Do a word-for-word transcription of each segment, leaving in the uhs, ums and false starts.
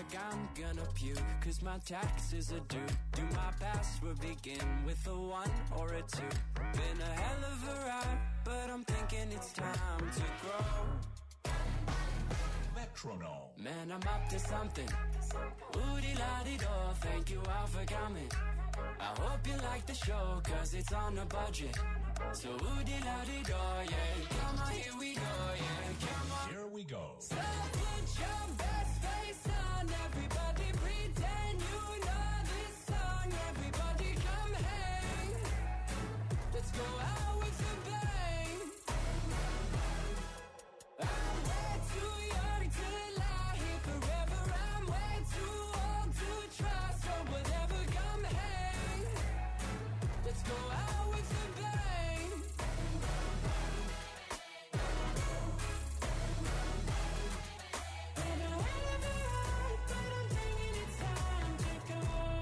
like I'm gonna puke, cause my taxes are due. Do my password begin with a one or a two? Been a hell of a ride, but I'm thinking it's time to grow. Metronome. Man, I'm up to something. Ooh-dee-la-dee-do, thank you all for coming. I hope you like the show, cause it's on a budget. So ooh-dee-la-dee-do, yeah. Come on, here we go, yeah. Come on. Here we go. So put your best face on, everybody pretend you know this song. Everybody come hang. Let's go out with a bang. I'm way too young to lie here forever. I'm way too old to try. So whatever, come hang. Let's go out with a bang. Been a hell of a ride, but I'm thinking it's time to go.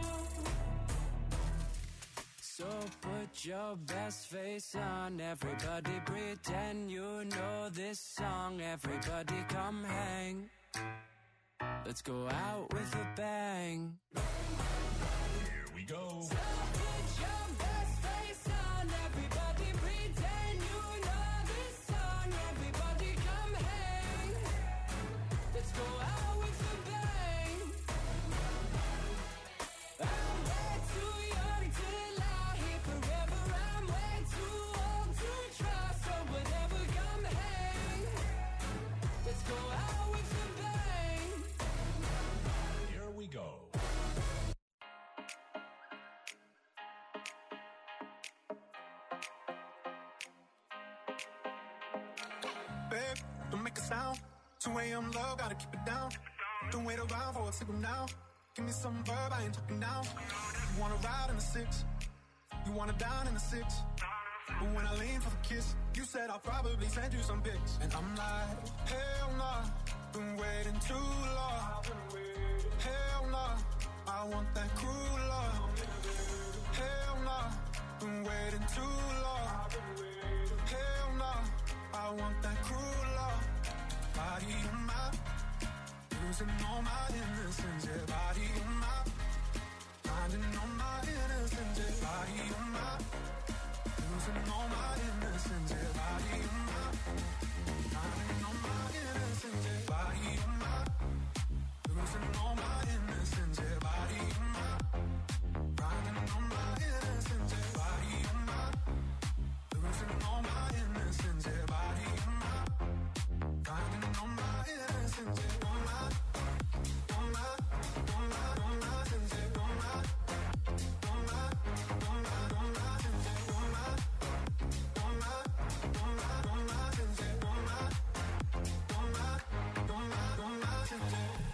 So put your best face on, everybody pretend you know this song. Everybody come hang. Let's go out with a bang. Here we go. So put your best face on, everybody pretend you know this song. Everybody come hang. Let's go out with a bang. I'm way too young to lie here forever. I'm way too old to try. So whatever, come hang. Let's go out with a bang. Here we go. Babe, don't make a sound. two a.m. love, gotta keep it down. Don't wait around for a signal now. Give me some verb, I ain't talking now. You wanna ride in the six, you wanna dine in the six. But when I lean for the kiss, you said I'll probably send you some pics. And I'm like, hell nah, been waiting too long. Hell nah, I want that cruel love. Hell nah, been waiting too long. Hell nah, I want that cruel love. Body on my, losing all my innocence. Yeah, body on my, finding all my innocence. Yeah, body on my, losing all my innocence. Yeah, body on my, finding all my innocence. Yeah, body on my, losing all my innocence. Yeah, body on my, finding all my innocence. Yeah, body on my, losing all my innocence. Yeah, body on my, finding all my innocence. Yeah, all my, all my, all my, all my sins. Yeah, all my, all my, all my, all my sins. Yeah, all my, all my, all my, all my sins. Yeah, all my, all my, all my, all my sins.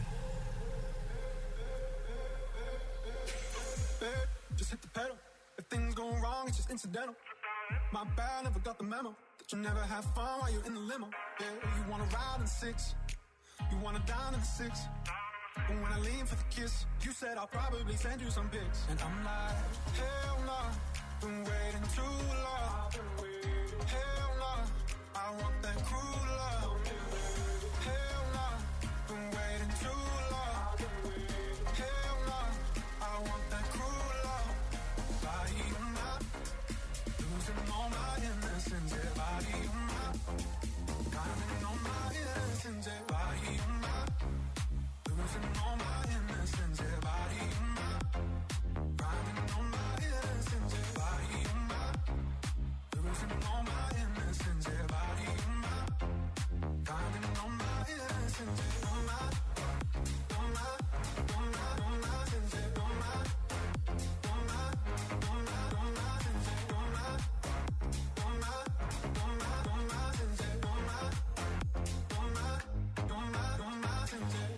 Yeah. Babe, just hit the pedal. If things go wrong, it's just incidental. My bad, never got the memo that you never have fun while you're in the limo. Yeah, you wanna ride in the six, you wanna dine in the six. But when I lean for the kiss, you said I'll probably send you some pics. And I'm like, hell nah, been waiting too long. Hell nah, I want that cruel love. Hell nah, been waiting too long. Hell nah, I want that cruel love. Body on my, losing all my innocence. Yeah, body on my, finding all my innocence. Yeah, body on my, losing all my innocence. Yeah, body on my, finding all my innocence. Yeah, body on my, losing all my innocence. Yeah, body on my, finding all my innocence. Yeah, all my, all my, all my, all my sins. Yeah, all my, all my, all my, all my sins. Yeah, all my, all my, all my, all my sins. Yeah, all my, all my, all my, all my sins. Yeah.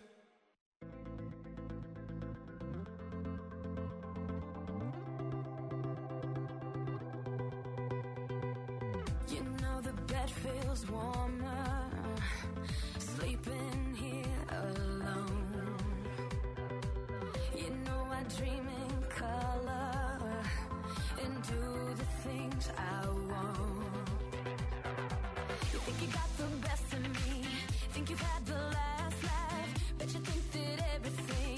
You know the bed feels warmer, sleeping here alone. You know I dream in color and do the things I want. You think you got the best of me, think you've had the last laugh, but you think that everything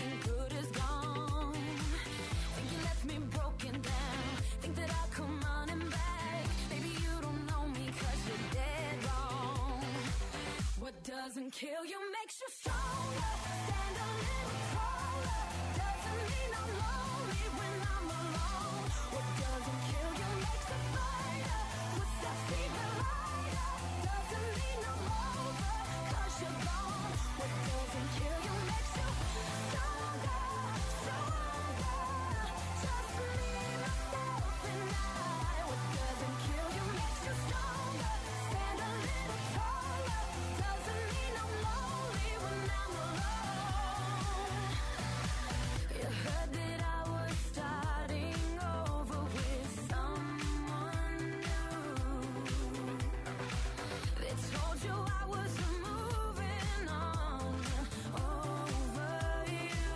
doesn't kill you makes you stronger. Stand a little taller. Doesn't mean I'm lonely when I'm alone. What doesn't kill you makes a fighter. Puts that fever lighter. Doesn't mean I'm over, cause you're gone. What doesn't kill you makes you stronger, stronger. Just me, myself, and I. What doesn't kill you makes you stronger. Stand a little taller. Doesn't mean I'm lonely when I'm alone. You heard that I was starting over with someone new. They told you I was moving on over you.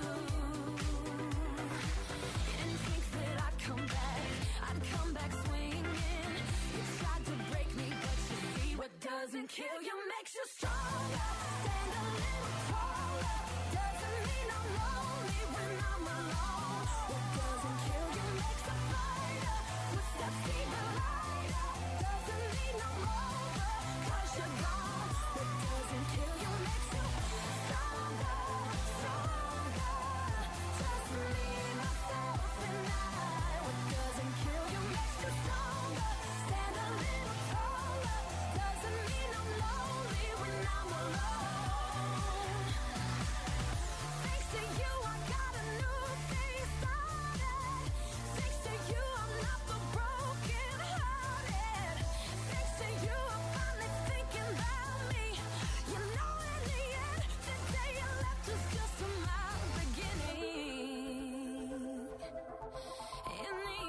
You didn't think that I'd come back, I'd come back swinging. You tried to break me, but you see what doesn't kill you makes you stronger. Stand a little taller. Doesn't mean I'm lonely when I'm alone. What doesn't kill you makes a fighter. Puts that fever lighter. Doesn't mean I'm over, cause you're gone. What doesn't kill you makes you stronger, stronger. Just me, myself, and I. What doesn't kill you makes you stronger. Stand a little taller. Doesn't mean I'm lonely when I'm alone. Thanks to you, I got a new thing started. Thanks to you, I'm not the broken hearted. Thanks to you, I'm finally thinking about me. You know, in the end, the day you left was just my beginning. In the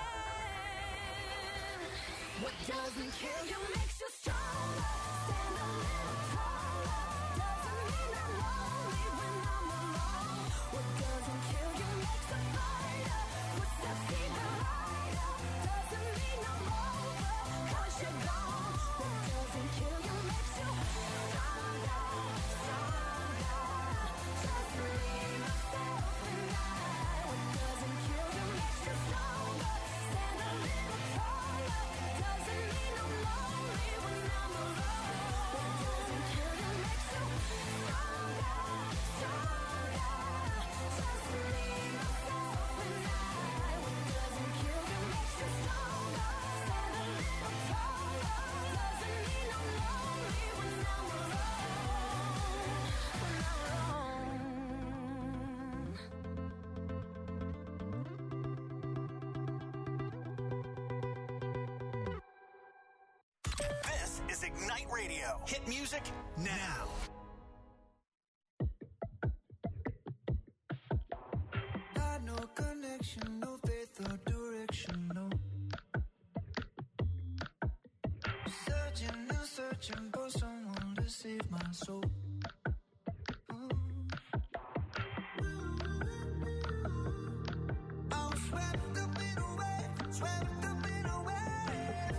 end, what doesn't kill you makes you stronger. Stand a little taller. Doesn't mean I'm lonely when I'm alone. What doesn't kill you makes a fighter. Puts that fever lighter. Doesn't mean I'm over, cause you're gone. What doesn't kill you makes you stronger, stronger. Just me, myself, and I. What doesn't kill you makes you stronger. Stand a little taller. Doesn't mean I'm lonely when I'm alone. What doesn't kill you makes you stronger, stronger. Just me, myself, and I. What doesn't kill you makes you stronger. Stand a little taller. Doesn't mean I'm lonely when I'm alone. When I'm This is Ignite Radio. Hit music now. Had no connection, no faith or direction, no. Searching and searching for someone to save my soul. Ooh. I was swept up in a wave, swept up in a wave.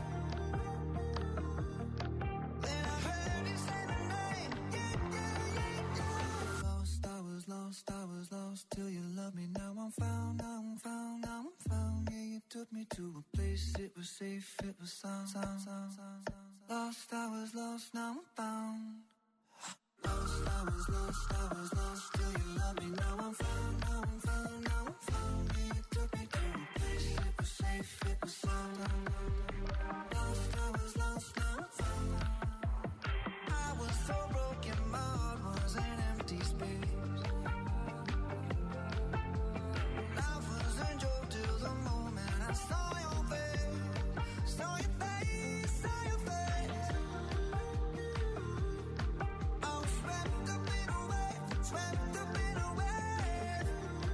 Then I heard you say my name, yeah, yeah, yeah, yeah. Lost, I was lost, I was lost till you loved me. Now I'm found, now I'm found, now I'm found. Yeah, you took me to a place, it was safe, it was sound, sound, sound, sound, sound. Lost, I was lost, now I'm found. Lost, I was lost, I was lost till you loved me. Now I'm found, now I'm found, now I'm found. Yeah, you took me to a place, it was safe, it was sound. Lost, I was lost, now I'm found. I was so broken, my heart was an empty space. Life was a joke till the moment I saw your face, saw your face, saw your face. I was swept up in a wave, swept up in a wave.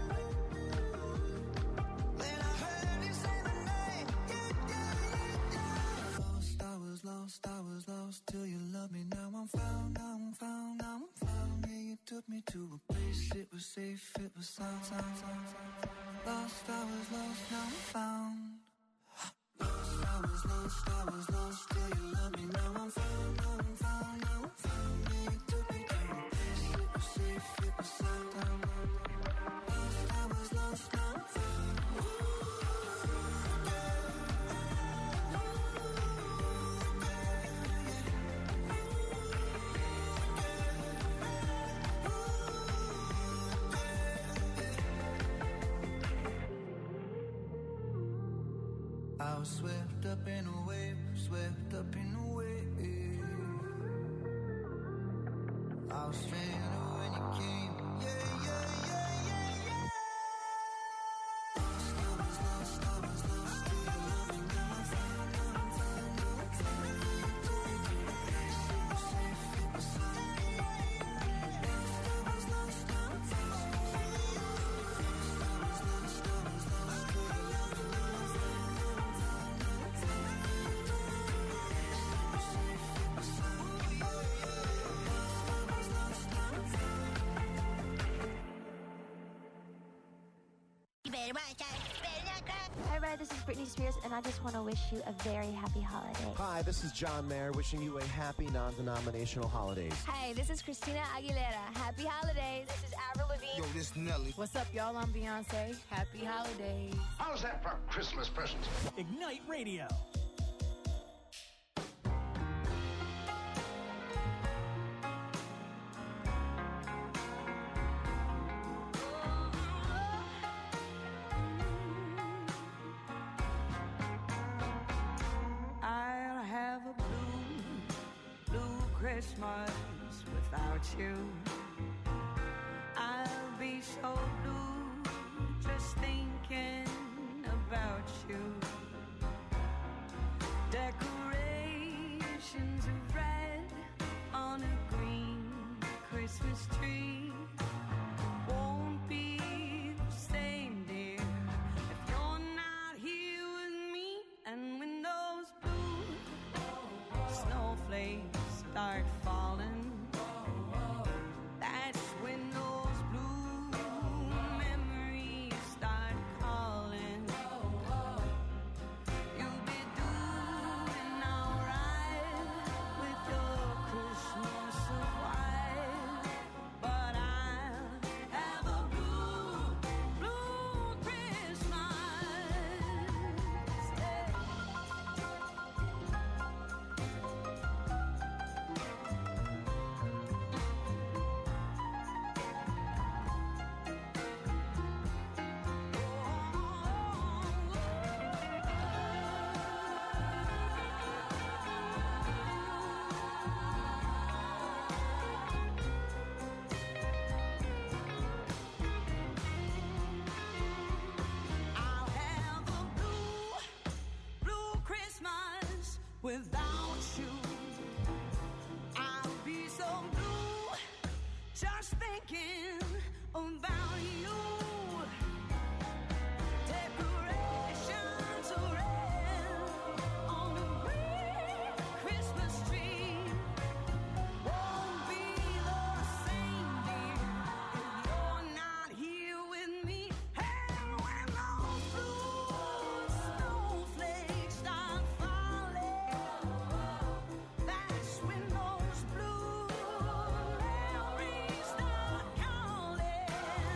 Then I heard you say my name, yeah, yeah, yeah, yeah. Lost, I was lost, I was lost till you loved me. Now I'm found, now I'm found, now I'm found. Yeah, you took me to a place, it was safe, it was sound, sound, sound, sound. Lost, I was lost, now I'm found. Lost, I was lost, I was lost till you loved me. Now I'm found, now I'm found, now I'm found. Yeah, you took me to a place, it was safe, it was sound. Lost, I was lost, now I'm found. Ooh, yeah. was swept up in a wave, swept up in a wave. I was stranded when you came. Yeah, yeah, yeah, yeah, yeah. Lost, I was lost, I was lost. Do you love me now? I'm found, now I'm found, now I'm found. Safe, safe, it was found. Lost, I was lost, now I'm found. Lost, I was lost, I was lost. Do you love me now? I'm found, now I'm found, now I'm found. Safe, safe, it was found. Hi, everybody, this is Britney Spears, and I just want to wish you a very happy holiday. Hi, this is John Mayer, wishing you a happy non-denominational holidays. Hi, this is Christina Aguilera. Happy holidays. This is Avril Lavigne. Yo, this Nelly. What's up, y'all? I'm Beyonce. Happy holidays. How's that for Christmas presents? Ignite Radio. I'll have a blue, blue Christmas without you. I'll be so blue just thinking about you. Decorations of red on a green Christmas tree won't be the same, dear, if you're not here with me. And when those blue snowflakes start falling, that's when those blue memories start calling. You'll be doing alright with your Christmas of white, but I'll have a blue, blue Christmas. Yeah. I'll have a blue, blue Christmas without you. I'll be so blue just thinking about you. Decorations of red on a green Christmas tree won't be the same, dear, if you're not here with me. And when those blue snowflakes start falling, that's when those blue memories start calling.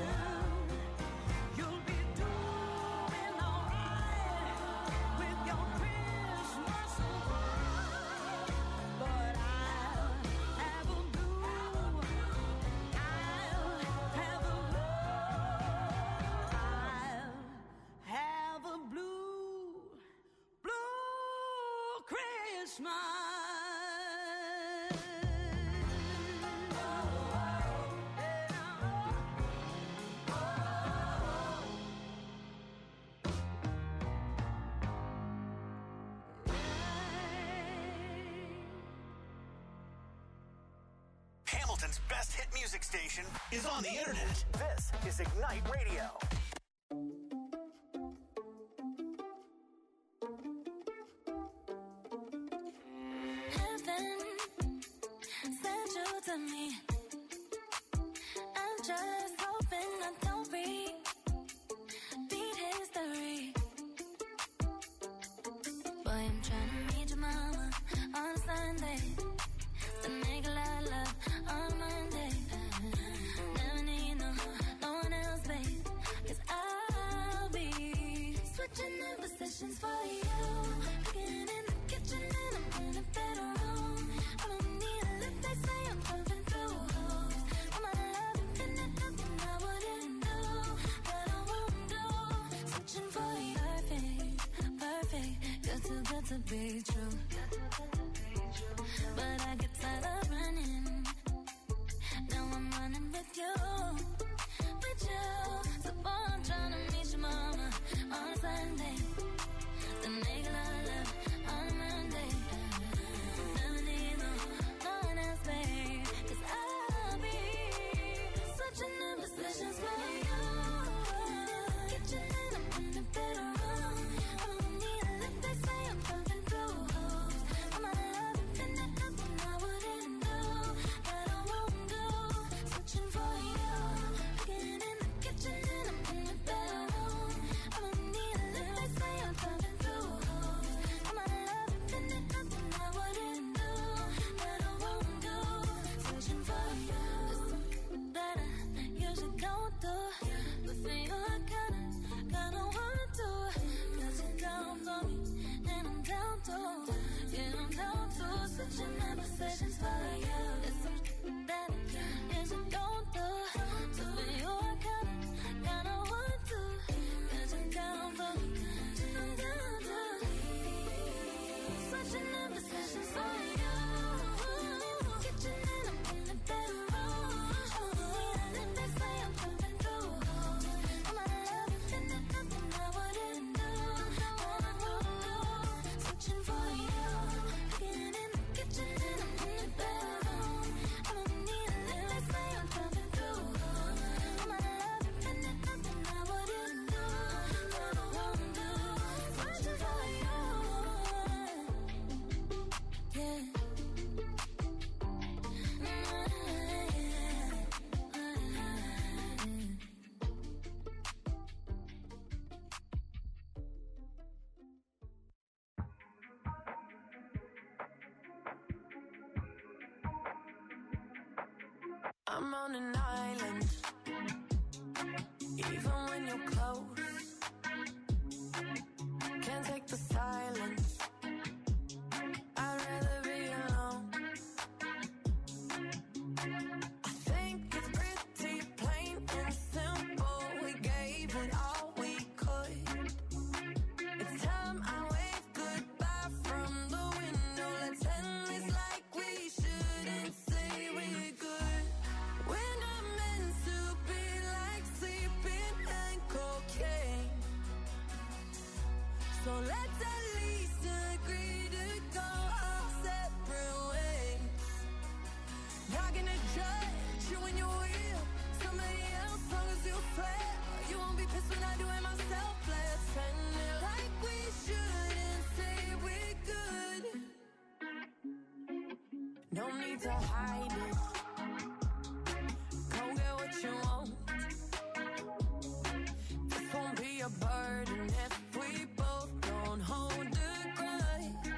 You'll be doing alright with your Christmas of white, but I'll have a blue, I'll have a blue, I'll have a blue, blue Christmas. Hamilton's best hit music station is on the internet. This is Ignite Radio. Heaven sent you to me. I'm just hoping I don't repeat history. Boy, I'm trying to meet your mama on Sunday to make a lot of love on Monday. Never need no, no one else, babe, 'cause I'll be switching in positions for you. Cooking in the kitchen and I'm in a better room. I don't need a lift, they say I'm jumping through hoops. I'm out of love, infinite, nothing I wouldn't do, that I won't do. Switching for you, perfect, perfect. to be true. But I get tired of running. Now I'm running with you, with you. So boy, I'm trying to meet your mama on Sunday. Then make a lot of love on Monday. Never need no, no one else, babe. Cause I'll be switching in positions for you. Kitchen and I'm in the bedroom. I don't need a lift, they say I'm jumping through holes. I'm out of love, and there's nothing I wouldn't do, that I won't do. Switching for you. Getting in the kitchen and I'm in the bedroom. I don't need a lift, they say I'm jumping through holes. I'm out of love, and there's nothing I wouldn't do, that I won't do. Switching for you. There's something that I usually don't do, but for you I kinda, kinda want to. Cause you're down for me, and I'm down too. Yeah, I'm down to switching my positions for you. There's something that I usually don't do, so for you I kinda, kinda want to. Cause you're down for me, and I'm down too. Switching my positions for you. Kitchen and I'm in the bedroom. They say I'm jumping through holes. I'm out of love, and there's nothing I wouldn't do, that I won't do. Switching for you. Getting in the kitchen and I'm in the bedroom. I don't need a lift, they say I'm jumping through holes. I'm out of love, and there's nothing I wouldn't do, that I won't do. Switching for you. Yeah. I'm on an island, even when you're close. Can't take the silence. I'd rather be alone. I think it's pretty plain and simple. We gave it all we could. It's time I wave goodbye from the window. Let's end this like we shouldn't say we're good. We're not meant to be like sleeping and cocaine. So let's at least agree to go our separate ways. Not gonna judge you when you're real. Somebody else, long as you swear. You won't be pissed when I do it myself. Let's end it like we shouldn't say we're good. No need to hide it. Go get what you want. This won't be a burden if we both don't hold a grudge.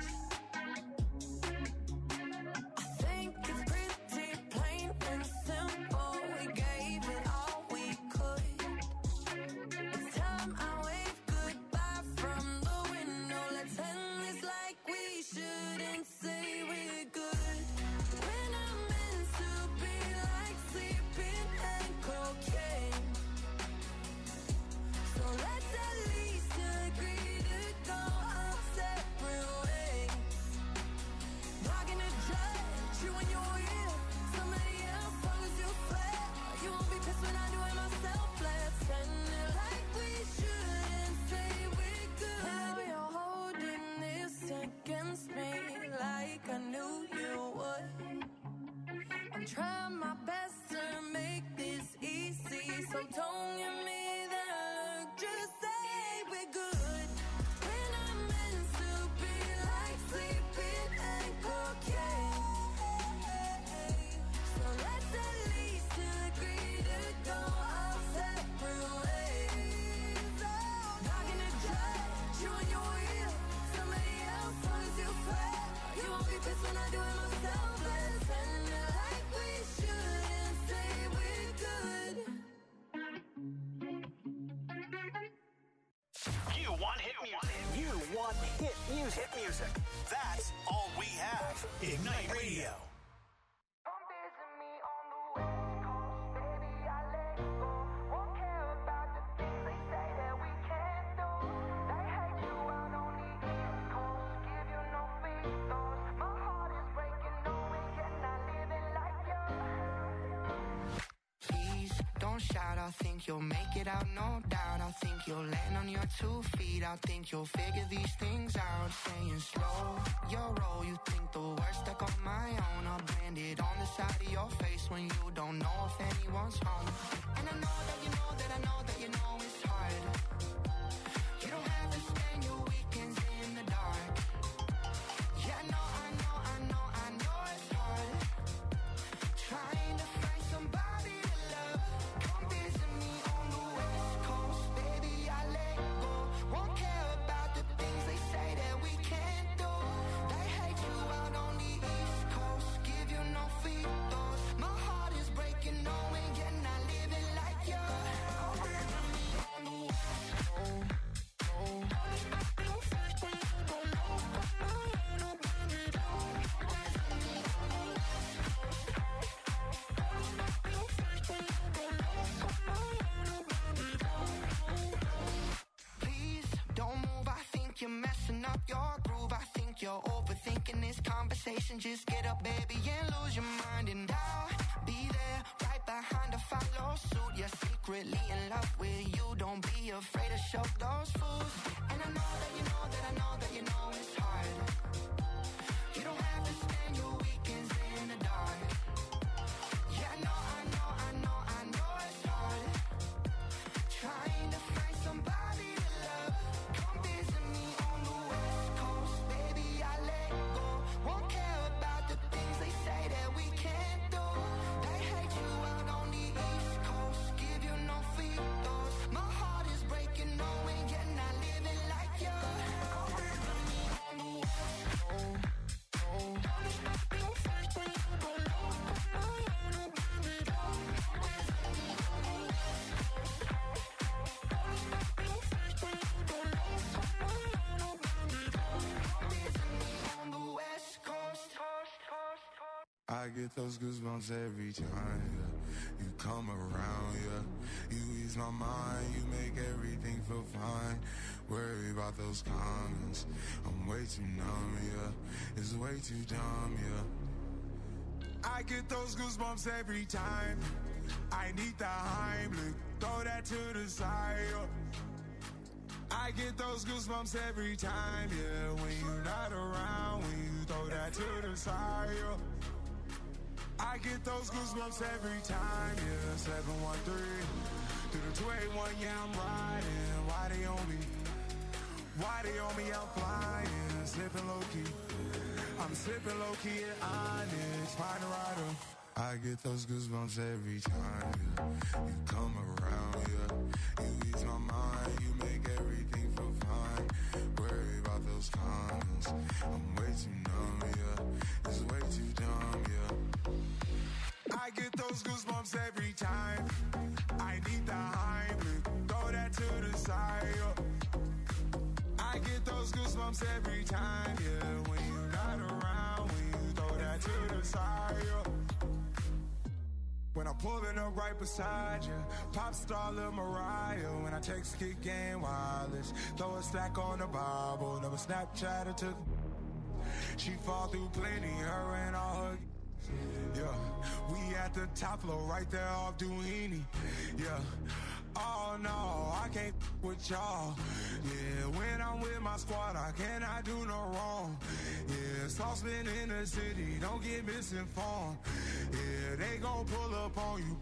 I think it's pretty plain and simple. We gave it all we could. It's time I wave goodbye from the window. Let's end this like we shouldn't say we're good. We're not meant to be like sleeping and cocaine. So let's at least agree to go our separate ways. Not gonna judge you when you're real. Somebody else, long as you swear. You won't be pissed when I do it myself. Let's end it like we shouldn't say we're good. Now you're holding this against me like I knew you would. I'm trying my best to make this easy, so don't give me that look, just say we're good. We're not meant to be like sleeping and cocaine. So let's at least agree to go our separate ways. Not gonna judge you when you're real. Somebody else, long as you swear. You won't be pissed when I do it myself. Let's end it like we shouldn't say we're good. You want hit music. You want hit music. Hit music. That's all we have. Ignite Radio. They hate you out on the East Coast. Give I think you'll make it out, no doubt. I think you'll land on your two feet. I think you'll figure these things out. Saying slow your roll. You think the worst stuck on my own. I'll brand it on the side of your face when you don't know if anyone's home. And I know that you know that I know that you know it's hard. You don't have to spend your weekends in the dark. Yeah, I know, I know, I know, I know it's hard. Trying to find somebody to love. Come visit me on the West Coast, baby, I let go. Won't care about the things they say that we can't do. They hate you out on the East Coast, give you no free throws. My heart is breaking, knowing you're not living like you. Come visit me on the West Coast. Please don't move, I think you're messing up your groove. I think you're overthinking this conversation. Just get up, baby, and lose your mind. And I'll be there right behind to follow suit. You're secretly in love with you. Don't be afraid to show those fools. And I know that you know that I know that you know it's hard. You don't have to spend your weekends in the dark. Yeah, I know, I know, I know, I know it's hard. Trying to find somebody to love. Come visit me on the West Coast, baby, I let go. Won't care about the things they say that we can't do. They hate you out on the East Coast, give you no free throws. My heart is breaking, knowing you're not living like you. Come visit me on the West Coast. I get those goosebumps every time, yeah. You come around, yeah. You ease my mind, you make everything feel fine. Worry about those comments, I'm way too numb, yeah. It's way too dumb, yeah. I get those goosebumps every time. I need the Heimlich, throw that to the side, yeah. I get those goosebumps every time, yeah. When you're not around, when you throw that to the side, yeah. I get those goosebumps every time, yeah. seven one three, through the two eight one, yeah, I'm riding. Why they on me? Why they on me? I'm flying, slipping low-key. I'm slipping low-key at Onyx, find a rider. I get those goosebumps every time, yeah. You come around, yeah. You ease my mind, you make everything feel fine. Worry about those comments, I'm way too numb, yeah. It's way too dumb, yeah. I get those goosebumps every time. I need the Heimlich, throw that to the side, yeah. I get those goosebumps every time, yeah. When you're not around, when you throw that to the side, yeah. When I'm pulling up right beside you, pop star Lil Mariah. When I text Kick Game Wireless, throw a stack on the Bible. Never Snapchat or took. She fall through plenty, her and all her. Yeah, we at the top floor, right there off Duini. Yeah, oh no, I can't with y'all. Yeah, when I'm with my squad, I cannot do no wrong. Yeah, saucepan in the city, don't get misinformed. Yeah, they gon' pull up on you.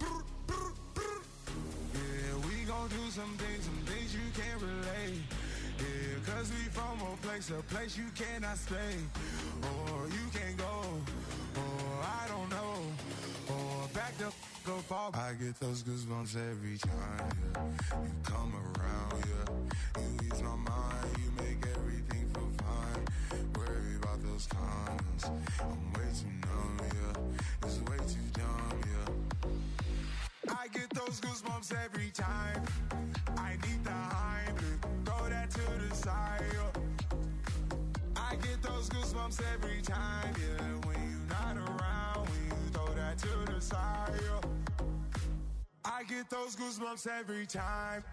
Yeah, we gon' do some things, some things you can't relate. Yeah, cause we from a place, a place you cannot stay. Or you can't go, or I don't know. Or back the go fall. I get those goosebumps every time, yeah. You come around, yeah. You ease my mind, you make everything feel fine. Worry about those comments, I'm way too numb, yeah. It's way too dumb, yeah. I get those goosebumps every time. I need the Heimlich, throw that to the side, yeah. I get those goosebumps every time, yeah. When you're not around, when you throw that to the side, yeah. I get those goosebumps every time.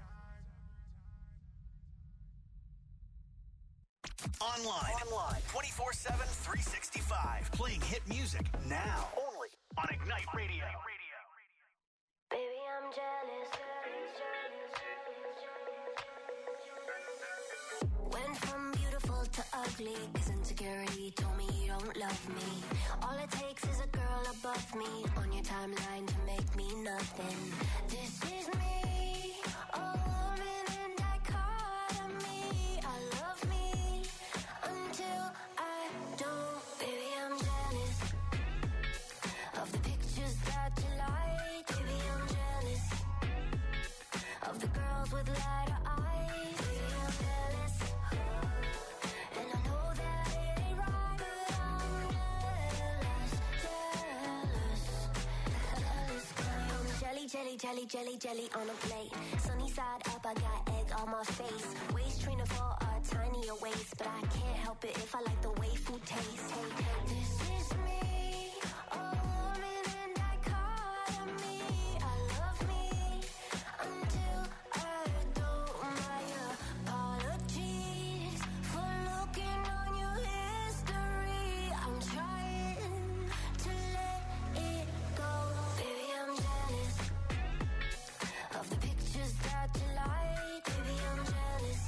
Online. Online. twenty-four seven, three sixty-five. Playing hit music now. Only on Ignite Radio. Baby, I'm jealous. ugly, cause insecurity told me you don't love me. All it takes is a girl above me on your timeline to make me nothing. This is me, a woman in dichotomy. I love me until I don't. Baby, I'm jealous of the pictures that you like. Baby, I'm jealous of the girls with lighter eyes. Baby, I'm jealous, and I know that it ain't right, but I'm jealous, jealous, jealous. I'm jelly, jelly, jelly, jelly, jelly on a plate. Sunny side up, I got egg on my face. Waist trainer for a tinier waist, but I can't help it if I like the way food tastes. Hey, hey, this is me, a woman in dichotomy. I love me until I don't. My apologies for looking on your history. I'm trying to let it go. Baby, I'm jealous of the pictures that you like. Baby, I'm jealous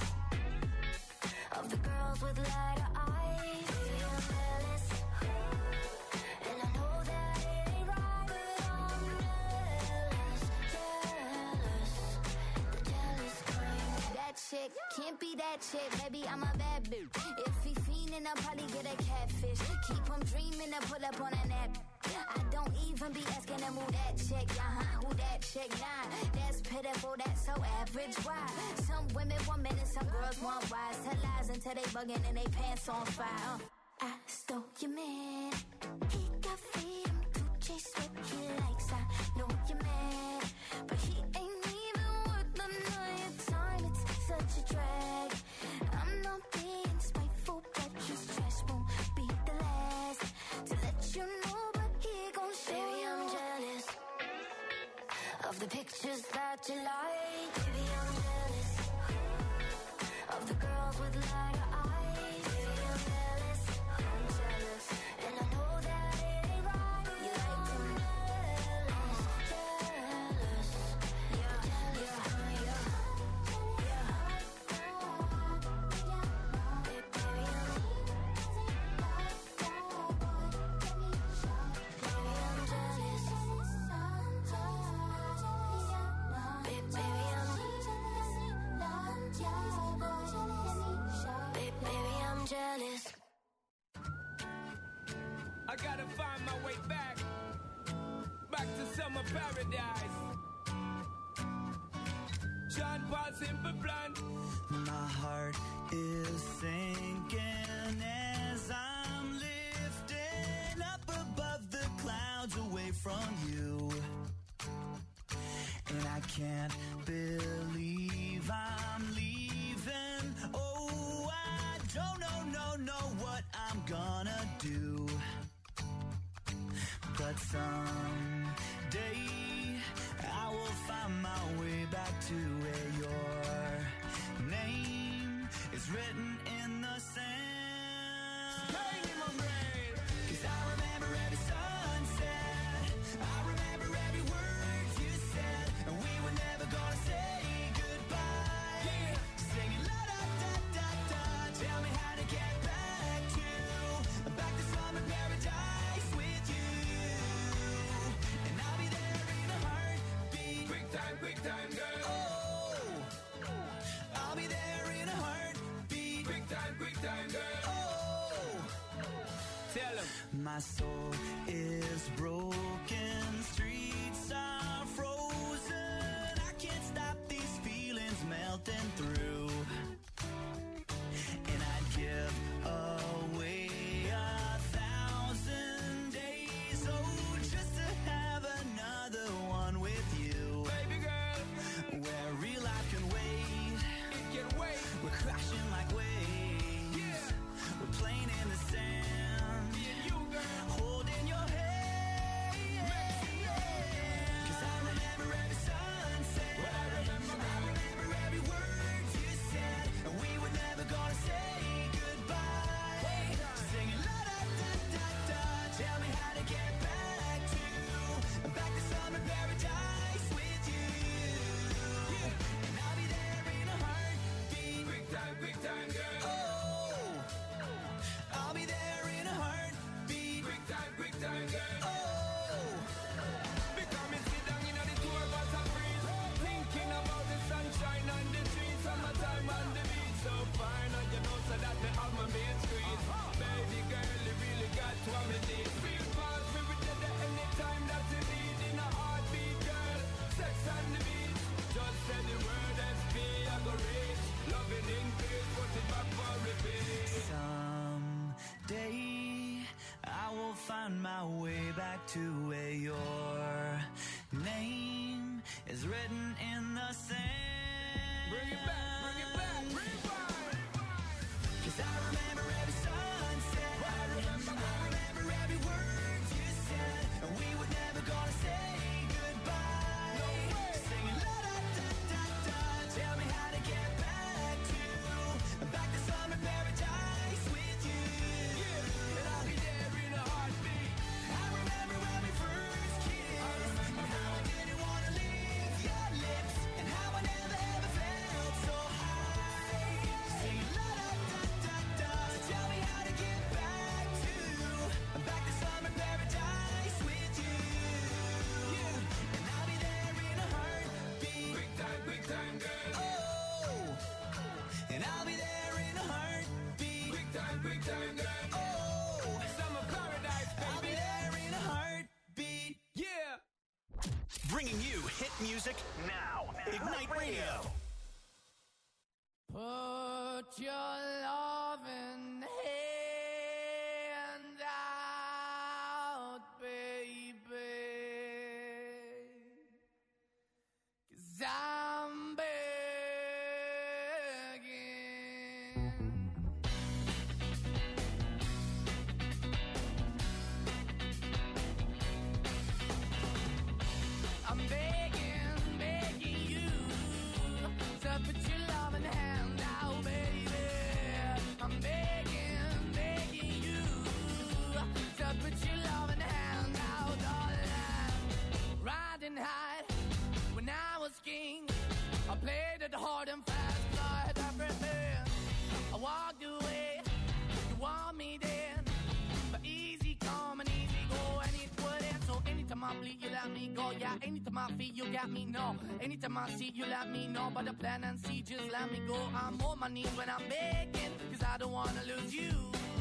of the girls with lighter eyes. Baby, I'm jealous, and I know that it ain't right, but I'm jealous, jealous, the jealous kind. That chick can't be that chick, baby, I'm a bad bitch. If he fiendin', I'll probably get a catfish. Keep him dreamin' to pull up on a nap. I don't even be asking him who that chick, uh-huh, who that chick, nah. That's pitiful, that's so average, why? Some women want men and some girls want wise. Tell lies until they buggin' and they pants on fire. uh. I stole your man, he got freedom to chase what he likes. I know you're mad, but he ain't even worth the night time. It's such a drag. I'm not being spiteful, but his trash won't be the last to let you know, but he gon' show. Baby, I'm jealous of the pictures that you like. Baby, I'm jealous of the girls with lighter eyes. Baby, I'm jealous, I'm jealous, and I know that it ain't right. You like them jealous, jealous, yeah, jealous, yeah, yeah. Baby, baby, I'm baby, I'm jealous. Baby, baby, I'm Baby, baby, I'm jealous. I gotta find my way back, back to summer paradise. John Paul Simple Plan. My heart is sinking as I'm lifting up above the clouds away from you. And I can't believe I'm leaving. Oh, I don't know, no, know what I'm gonna do. But someday I will find my way back to where your name is written in the sand. Pain in my brain. 'Cause I remember every sunset, I remember every word you said, and we were never gonna say goodbye. Yeah. Singing la da da da da. Tell me how to get back to, back to summer paradise with you. And I'll be there in a heartbeat. Quick time, quick time, girl. Oh, I'll be there in a heartbeat. Quick time, quick time, girl. Oh, Tell him. my soul is broken, streets are frozen. I can't stop these feelings melting through. And I'd give away a thousand days, oh, just to have another one with you. Baby girl, Where real life can wait, it can wait. we're crashing like waves. Yeah. We're playing in the sand, Me and you, girl. holding your hand. Mexico. find my way back to where your name is written in the sand. Bring it back, bring it back, rewind. 'Cause I remember every sunset. I remember, I remember every word you said. And we were never gonna say goodbye. No way. Singing la da da da da. Tell me how to get back to, back to summer paradise with you. Yeah, and I'll be there in a heartbeat. I remember when we first kissed, and how I didn't wanna leave your lips, and how I never ever felt so high. Singing la da da da da. So tell me how to get back to, back to summer paradise with you. Yeah, and I'll be there in a heartbeat. Quick time, quick time, girl. Oh, and I'll be there in a heartbeat. Quick time, quick time, girl. Oh, Summer paradise, I'll be baby. there in a heartbeat. Yeah. Bringing you hit music now. Ignite Radio. Put your loving hand out, baby. 'Cause I'm begging. I'm begging, begging you to put your loving hand out, baby. I'm begging, begging you to put your loving hand out, darling. Riding high when I was king, I played it hard and fast, 'cause I had everything. I walked away, you want me then, but easy come and easy go, and it wouldn't. So anytime I bleed, you let me go. Yeah, anytime I feel, you got me, no. Anytime I see, you let me know. But the plan and see, just let me go. I'm on my knees when I'm begging, 'cause I don't wanna lose you.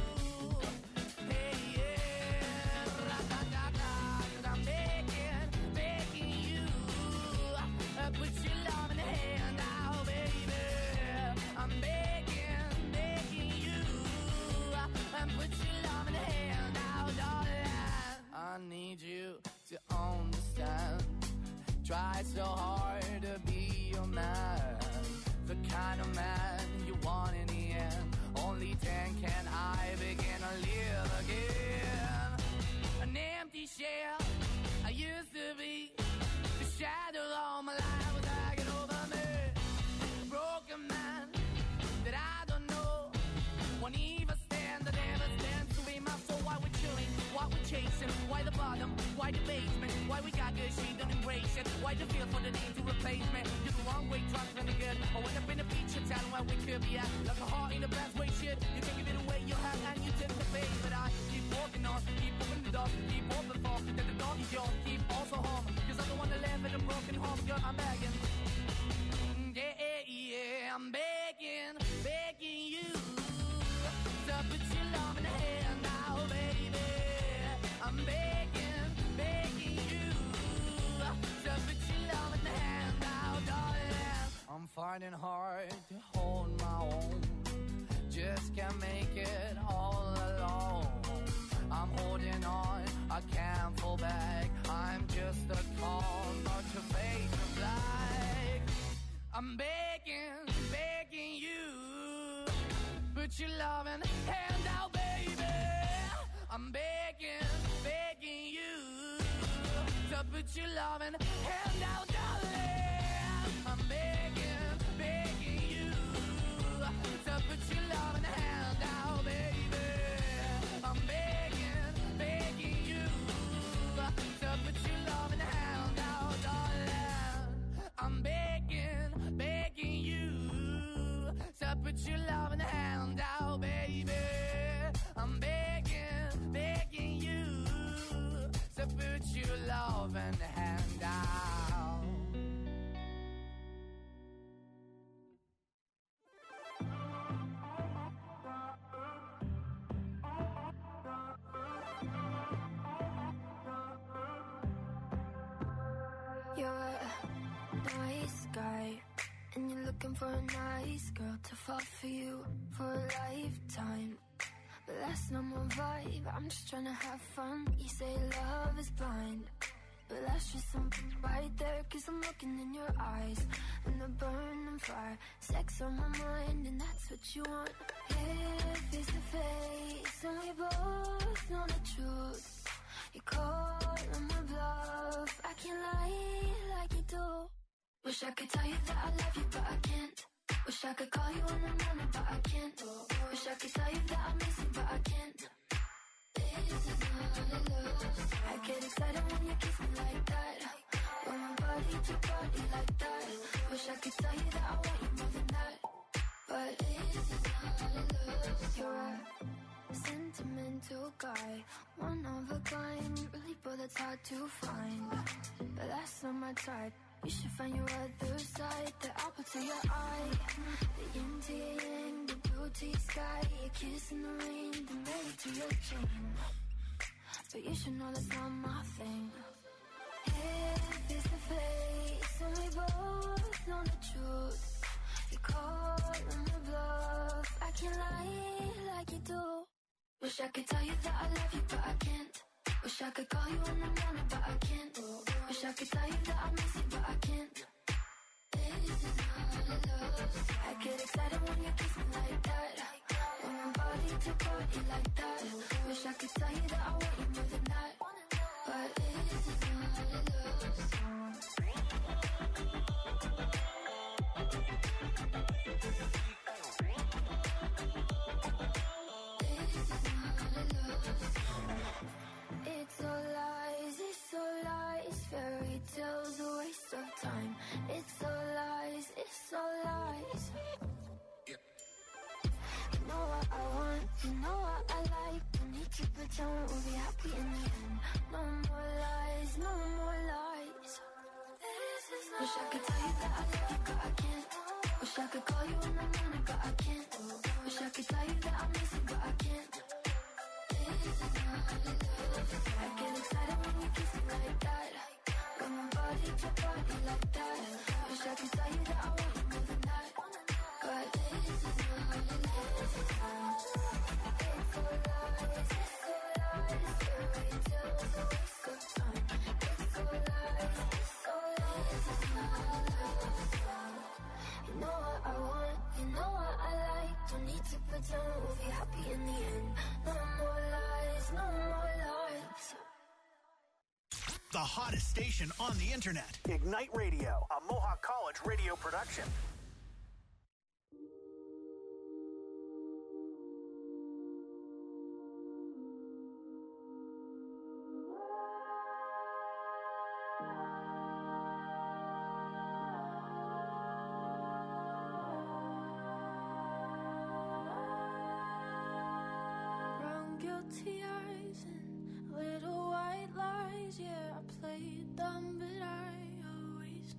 Hey, yeah, ra-da-da-da, 'cause I'm begging, begging you. Uh, put your love in the hand out, baby. I'm begging, begging you. Uh, and put your love in the hand out, darling. I need you to understand. Try so hard to be your man, the kind of man you want in the end. Only then can I begin to live again. An empty shell I used to be, the shadow all my life was hanging over me. A broken man that I don't know, won't even stand, that never stands to be my soul. Why we're chilling, why we're chasing, why the bottom, why the basement, why we got good, she don't embrace it, why the feel for the need to replace me. You're the wrong way, trying to good. I went up in a feature town where we could be at, like a heart in a best way, shit. You can give it away, you have, and you tend to pay. But I keep walking on, keep opening the door, keep open for, that the door is yours, keep also home. 'Cause I don't wanna live in a broken home, girl, I'm begging. Yeah, yeah, yeah, I'm begging, begging you to put your love in the hand now, baby. I'm begging, begging you to put your love in the hand now, darling. I'm finding hard to hold my own, just can't make it all alone. I'm holding on, I can't fall back. I'm just a call, not your face of black. I'm begging, begging you, put your loving hand out, baby. I'm begging, begging you to put your loving hand out, darling. I'm begging, begging you to put your loving hand out, baby. I'm begging, begging you to put your loving hand out, darling. I'm begging, begging you to put your loving hand out, baby. I'm begging, begging you to put your loving hand out. You're a nice guy, and you're looking for a nice girl to fall for you for a lifetime. but that's not my vibe. I'm just trying to have fun. You say love is blind, but that's just something right there. Cause I'm looking in your eyes, and the burning fire. Sex on my mind, and that's what you want. Here, face to face, and we both know the truth. You call on my bluff, I can't lie like you do. Wish I could tell you that I love you, but I can't. Wish I could call you in the morning, but I can't. Wish I could tell you that I miss you, but I can't. This is not love. I get excited when you kiss me like that. When my body to body like that. Wish I could tell you that I want you more than that. But this is not love. You're a sentimental guy, one of a kind, really, but that's hard to find. But that's not my type. You should find your other side, the apple to your eye, the yin to your yang, the blue to your sky, your kiss in the rain, the melody to your chain. But you should know that's not my thing. Hey, face to face, and we both know the truth. You call on my bluff, I can't lie like you do. Wish I could tell you that I love you, but I can't. Wish I could call you in the morning, but I can't. Wish I could tell you that I miss you, but I can't. This is not love. I get excited when you kiss me like that. When my body to body like that. Wish I could tell you that I want you more than that. But this is not love. It's all lies, it's all lies, fairy tales, a waste of time. It's all lies, it's all lies. You know what I want, you know what I like. Don't need to pretend we'll be happy in the end. No more lies, no more lies. Wish I could tell you that I love you, but I can't. Wish I could call you in the morning, but I can't. Wish I could tell you that I miss you, but I can't. I get excited when you kiss me like that. When my body to body like that. Wish I could tell you that I want you more than that. But this is not love. It's all lies, it's all lies. Fairy tales, a waste of time. It's all lies, it's all lies. It's not love. You know what I want, you know what I like. Don't need to pretend we'll be happy in the end. No more lies, no more lies. The hottest station on the internet. Ignite Radio, a Mohawk College radio production. Guilty eyes and little white lies. Yeah, I played dumb, but I always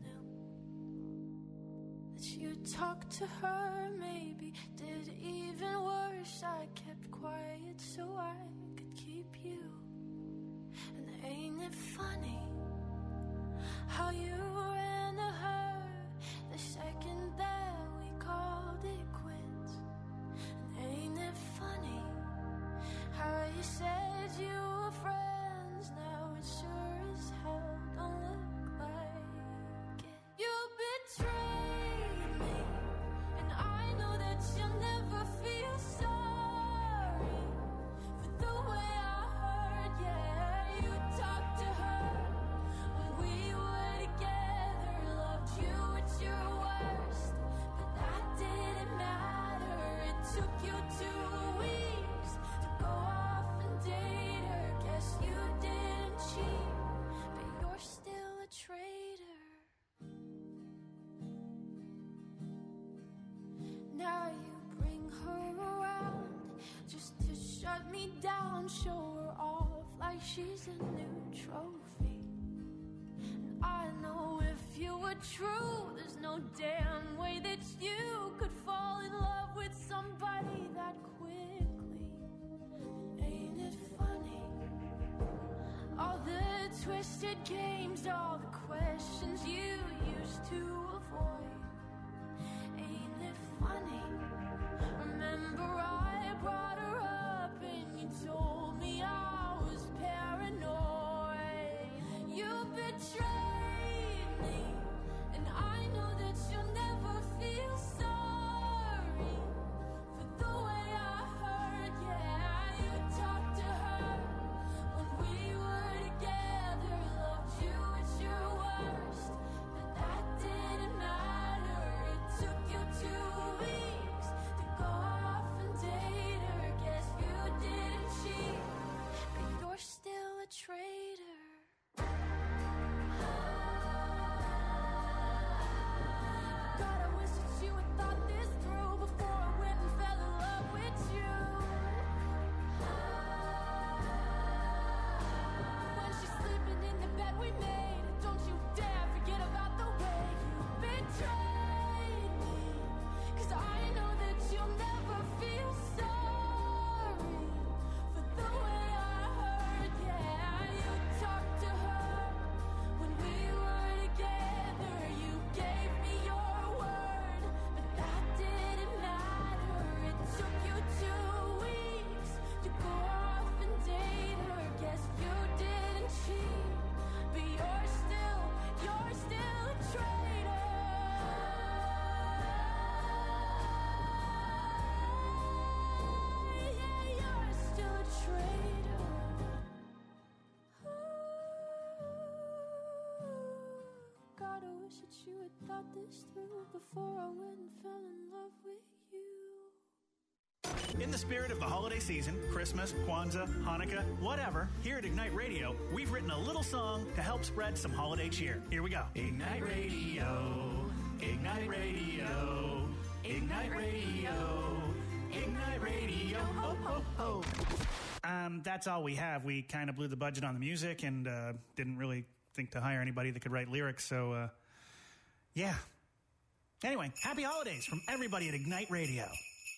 knew that you'd talk to her. Maybe did even worse. I kept quiet so I could keep you. And ain't it funny how you ran to her the second that we called it quits? And ain't it funny how you said you were friends, now it sure as hell don't look like it. You betrayed me, and I know that you'll never feel sorry for the way I heard. Yeah, you talked to her when we were together, loved you at your worst, but that didn't matter. It took you two weeks to go off and date her. Guess you didn't cheat, but you're still a traitor. Now you bring her around just to shut me down, show her off like she's a new trophy. And I know if you were true, there's no damn way that you could fall in love with somebody that quickly. Ain't it funny? All the twisted games, all the questions you used to avoid. Ain't it funny? Remember I brought her up you had thought this through before I went and fell in love with you. When she's sleeping in the bed we made, don't you dare forget about the way you betrayed me. 'Cause I know that you'll never feel sorry for the way I hurt. Yeah, you talked to her when we were together. You gave me your word, but that didn't matter. It took you two weeks to go off and date her. Guess you didn't cheat, but you're still, you're still a traitor. Yeah, you're still a traitor. God, I wish that you had thought this through before I went and fell in love with you. In the spirit of the holiday season, Christmas, Kwanzaa, Hanukkah, whatever, here at Ignite Radio, we've written a little song to help spread some holiday cheer. Here we go. Ignite Radio, Ignite Radio, Ignite Radio, Ignite Radio, ho, ho, ho. Um, that's all we have. We kind of blew the budget on the music and uh, didn't really think to hire anybody that could write lyrics, so, uh, yeah. Anyway, happy holidays from everybody at Ignite Radio.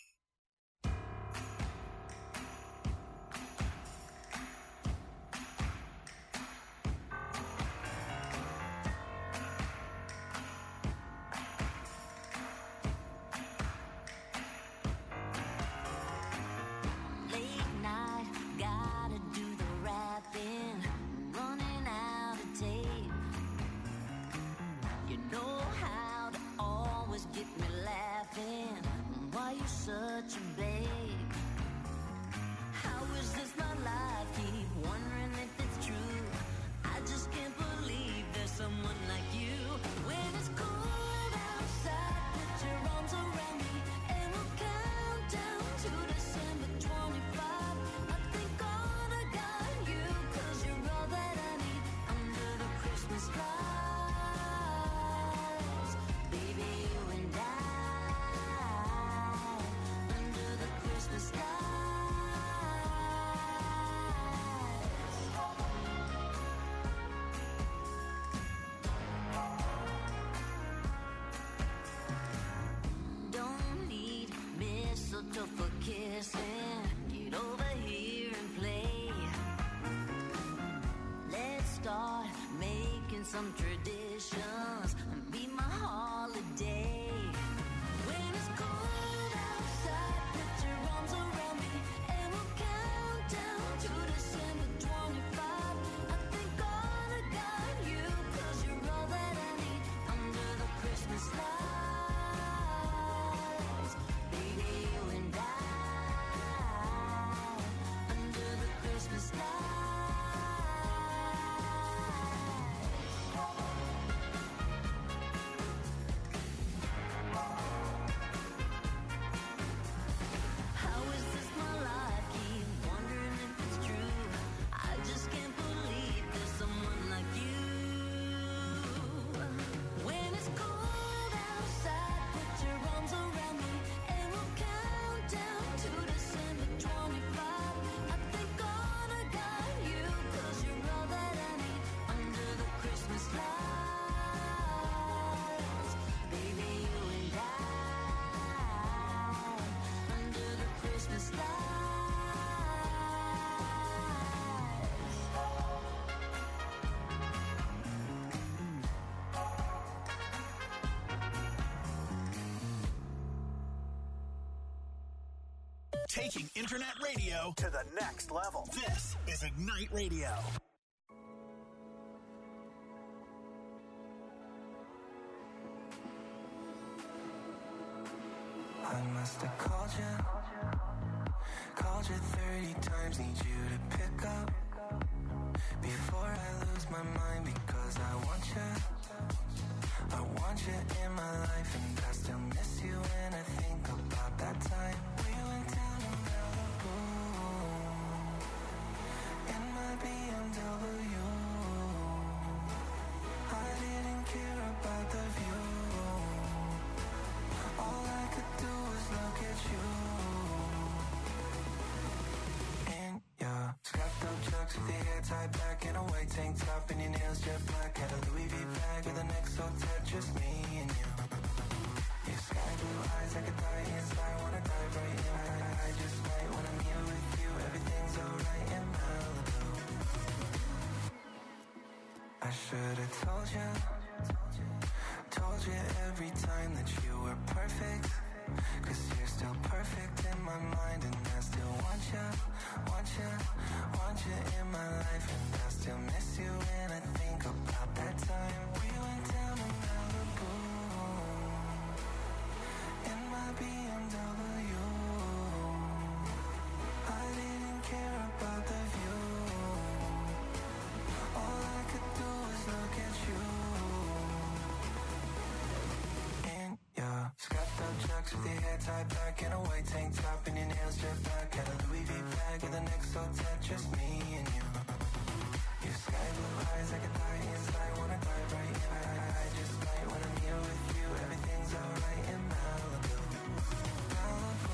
Late night, gotta do the rapping, running out of tape. You know how to always get me laughing. Why you such a babe? How is this my life? Keep wondering if it's true. I just can't believe there's someone like you. When it's cold outside, put your arms around me and we'll count down to December twenty-fifth. I thank God I got you, 'cause you're all that I need under the Christmas lights. Baby, you and I, under the Christmas lights. Don't need mistletoe for kissing. Get over here and play. Let's start making some traditions and be my holiday. When it's cold outside, put your arms around me and we'll count down to December twenty-fifth. I thank God I got you, 'cause you're all that I need under the Christmas lights. Baby, you and I, under the Christmas lights. How is this my life? Keep wondering if it's true. I just can't believe there's someone like you. When it's cold outside, put your arms around me and we'll count down to December twenty-fifth. I thank God I got you, 'cause you're all that I need under the Christmas lights. Baby, you and I, under the Christmas lights. Taking internet radio to the next level. This is Ignite Radio. I must have called you, called you thirty times, need you to pick up before I lose my mind, because I want you, I want you in my life, and I still miss you when I think about that time we went down to Malibu in my B M W. I didn't care about the view. All hair tied back in a white tank top and your nails jet black. Had a Louis V bag with a neck so tight, just me and you. Your sky blue eyes, I could die inside, wanna dive right in. I, I, I just might when I'm here with you, everything's alright in Malibu. I should've told you, told you every time that you were perfect. Cause you're still perfect in my mind, and I still want you, want you, want you in my life. And I still miss you when I think about that time we went down to Malibu in my B M W. I didn't care about the view, all I could do was look at you. In your scuffed up chucks with your hair tied back in a white tank top and your nails jet black. Had a Louis V bag with a neck so tight, just me and you. Your sky blue eyes, I could die inside, wanna dive right in. I, I, I just might when I'm here with you, everything's alright in Malibu. Malibu.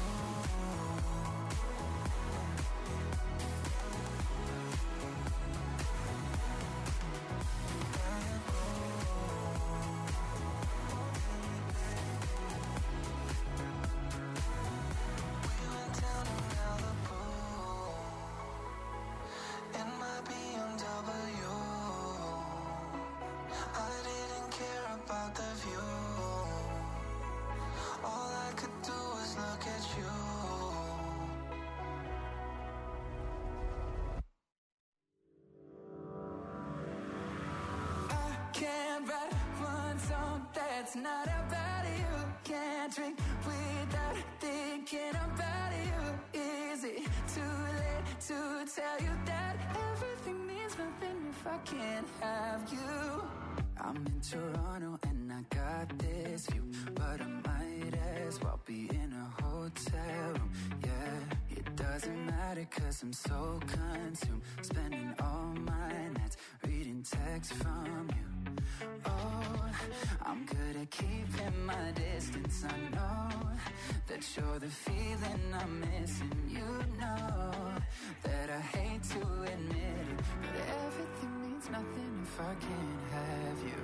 Can't write one song that's not about you. Can't drink without thinking about you. Is it too late to tell you that everything means nothing if I can't have you? I'm in Toronto and I got this view, but I might as well be in a hotel room. Yeah, it doesn't matter cause I'm so consumed, spending all my nights reading texts from you. Oh, I'm good at keeping my distance. I know that you're the feeling I'm missing. You know that I hate to admit it, but everything means nothing if I can't have you.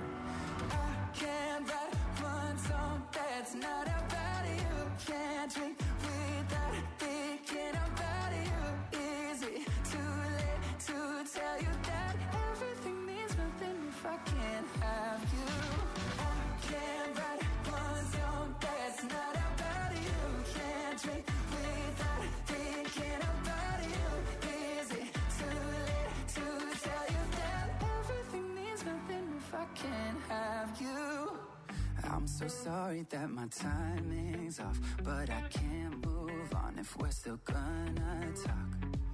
I can't write one song that's not about you. Can't drink without thinking about you. Is it too late to tell you that everything means nothing if I can't have you? I can't write one song that's not about you. Can't drink without thinking about you. Is it too late to tell you that everything means nothing if I can't have you? I'm so sorry that my timing's off, but I can't move on if we're still gonna talk.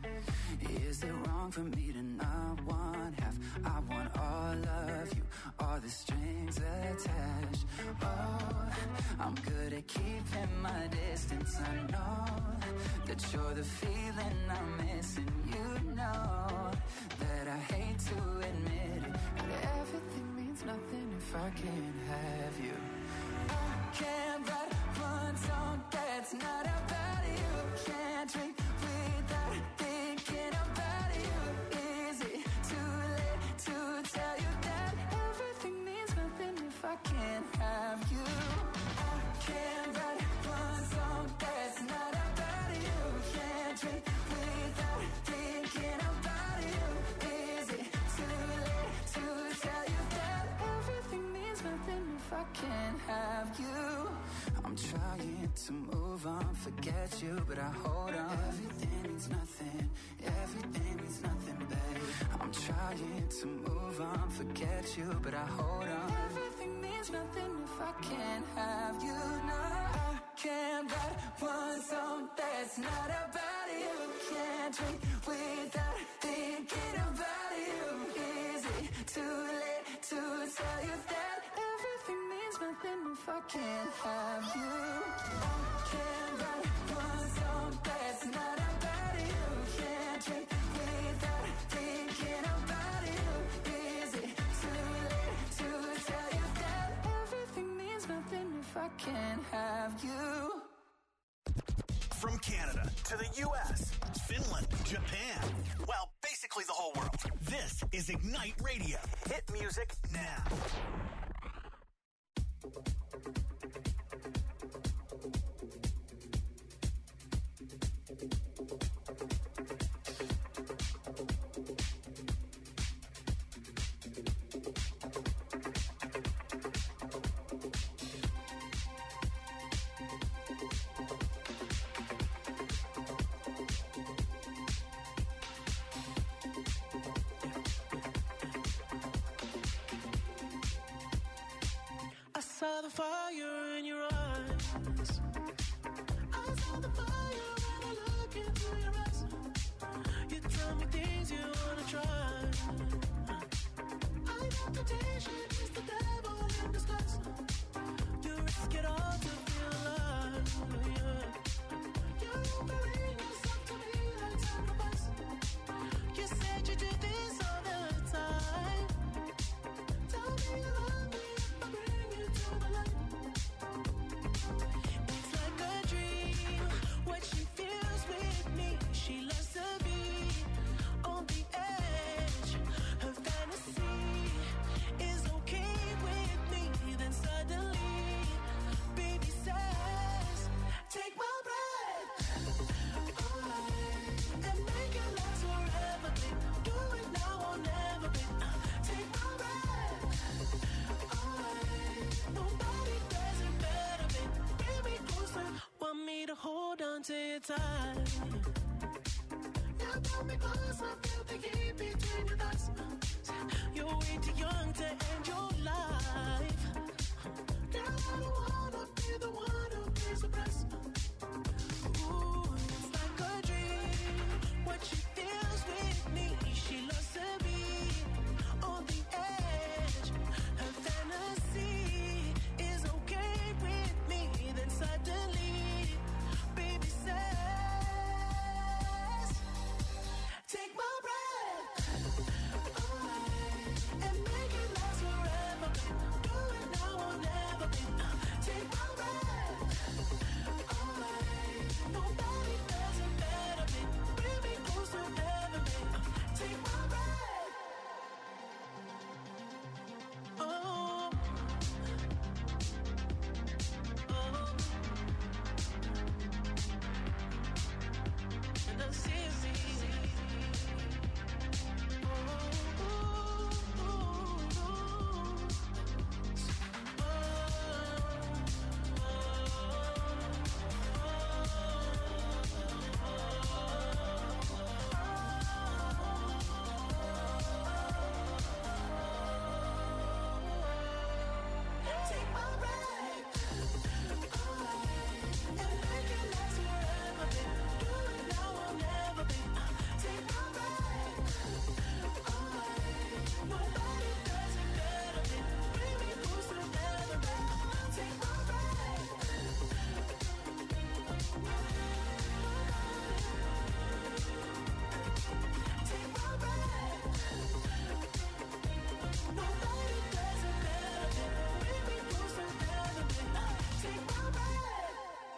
Is it wrong for me to not want half? I want all of you, all the strings attached. Oh, I'm good at keeping my distance. I know that you're the feeling I'm missing. You know that I hate to admit it, but everything means nothing if I can't have you. I can't write one song that's not about you. Can't drink without thinking about you. Is it too late to tell you that everything means nothing if I can't have you? I can't write one song that's not about you. Can't drink without thinking about you. Is it too late to tell you that everything means nothing if I can't have you? I'm trying to move on, forget you, but I hold on. Everything means nothing, everything means nothing, babe. I'm trying to move on, forget you, but I hold on. Everything means nothing if I can't have you. No, I can't write one song that's not about you. Can't drink without thinking about you. Is it too late to tell you that everything means nothing if I can't have you? I can't write one song that's not about you. Can't drink without thinking about you. Is it too late to tell you that everything means nothing if I can't have you? From Canada to the U S, Finland, Japan, well, basically the whole world. This is Ignite Radio. Hit music now. I saw the fire in your eyes. I saw the fire when I look into your eyes. You tell me things you wanna try. I know temptation is the devil in disguise. You risk it all to feel alive. Yeah. You're offering yourself to me like sacrifice. You said you do this all the time. Tell me you love me if I bring you to the light. It's like a dream what she feels with me. She loves to be on the edge. Her fantasy is okay with me. Then suddenly, baby says, take my breath away and make it last forever, babe. Do it now or never, babe. Take my breath away. Nobody does it better, babe. Bring me closer. Want me to hold on to your tight. Yeah, pull me closer. Feel the heat between your thighs. You're way too young to end your life. Girl, I don't wanna be the one who pays the price. Ooh, it's like a dream what she feels with me. She loves to be on the edge. Her fantasy is okay with me. Then suddenly, baby says, take my breath away and make it last forever, babe. Do it now or never, babe. Take my breath away. Nobody does it better, babe. Bring me closer ever, babe. Take my breath. Oh, oh, and I see, see, take my breath away and make it last forever, babe. Do it now or never, babe. Take my breath away. Nobody does it better, babe. Bring me closer ever, babe. Take my breath. Take my breath. Nobody does it better, babe. Bring me closer ever, babe. Take my breath.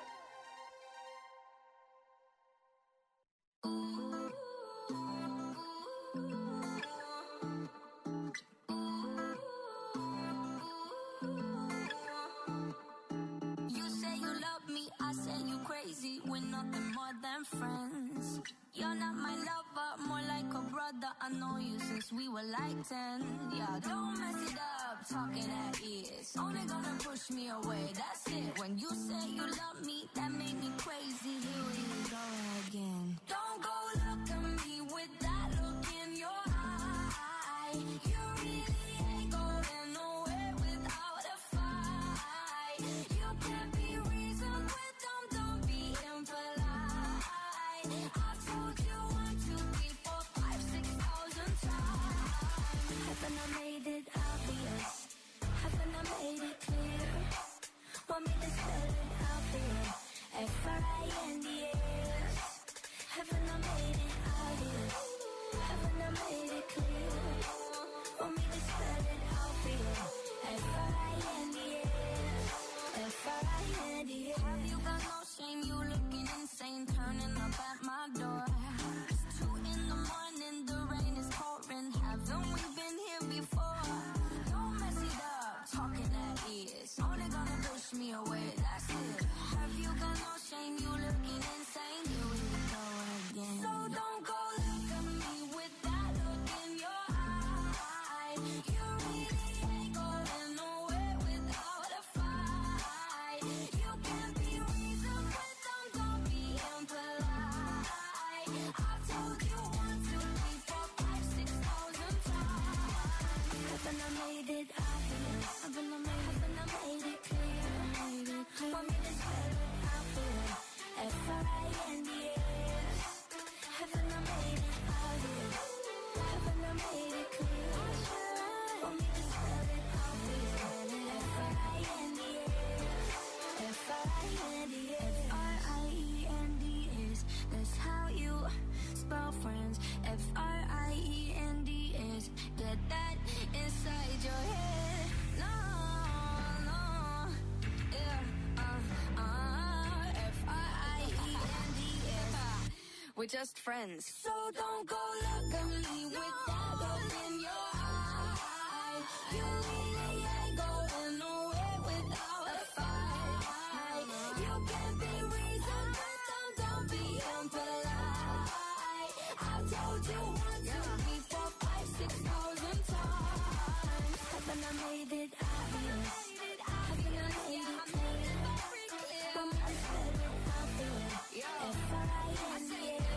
You say you love me, I say you crazy. We're nothing more than friends. You're not my lover, more like a brother. I know you since we were like ten. Yeah, don't mess it up, talking at ears. Only gonna push me away, that's it. When you say you love me, that made me crazy. Here we go again. Don't go look at me with that look in your eye. You really ain't going nowhere without a fight. You can't be reasoned with, don't, don't be impolite. I've told you one, two, three, four, five, six thousand times. Haven't I made it obvious? Haven't I made it clear? Want me to spell it out for you? F R I N D S. Haven't I made it obvious? Haven't I made it clear? Want me to spell it out for you? F R I N D S. F R I N D S. Have you got no shame? You looking insane, turning up at my door. It's two in the morning, the rain is pouring. We're just friends. So don't go look at me with that look in your eye. You really ain't going nowhere without a fight. You can be reasoned, but don't, don't be impolite. I've told you one, two, three, four, five, six thousand times. Haven't I made it obvious? Haven't I made it clear? But I said it, I feel it. F I N D A.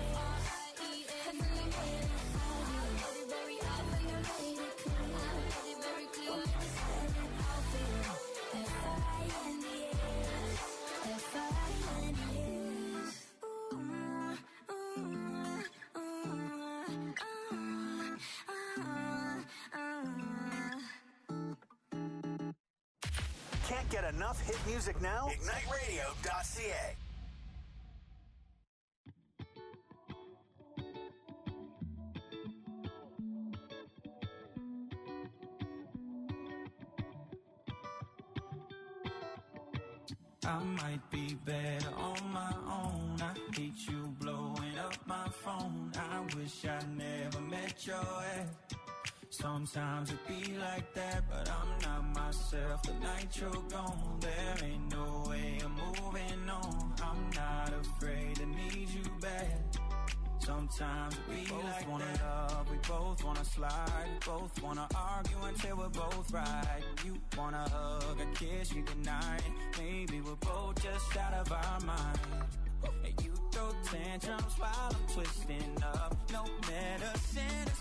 Can't get enough hit music now? Ignite Radio dot C A. I might be better on my own. I hate you blowing up my phone. I wish I never met your ex. Sometimes it be like that, but I'm not myself. The night you're gone, there ain't no way I'm moving on. I'm not afraid to need you back. Sometimes we both like wanna that. Love, we both wanna slide, we both wanna argue until we're both right. You wanna hug and kiss me goodnight. Maybe we're both just out of our mind. And you throw tantrums while I'm twisting up. No medicine is